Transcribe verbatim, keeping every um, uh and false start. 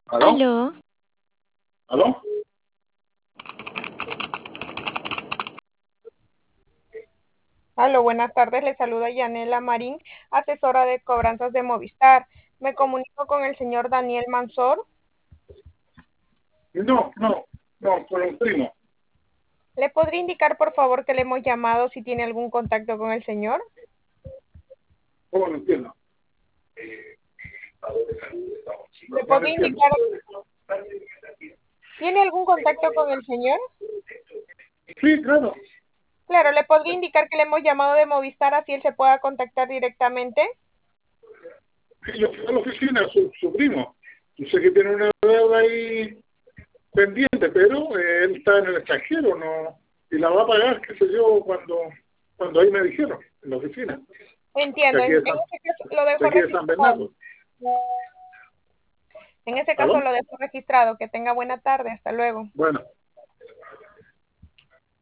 ¿Aló? Aló, ¿Aló? Aló, buenas tardes. Le saluda Yanela Marín, asesora de cobranzas de Movistar. Me comunico con el señor Daniel Mansor. No, no, no, por un primo. ¿Le podría indicar, por favor, que le hemos llamado si tiene algún contacto con el señor? ¿Cómo no entiendo? ¿Le No lo podría entiendo. indicar, tiene algún contacto con el señor? Sí, claro. Claro, ¿le podría indicar que le hemos llamado de Movistar así él se pueda contactar directamente? Sí, yo fui a la oficina, su, su primo. Yo sé que tiene una deuda ahí pendiente, pero eh, él está en el extranjero, ¿no? Y la va a pagar, qué sé yo, cuando, cuando ahí me dijeron, en la oficina, de Entiendo. aquí En, de en San, ese caso lo de dejo aquí de San registrado. Bernardo. En ese caso ¿Aló? lo dejo registrado. Que tenga buena tarde. Hasta luego. Bueno.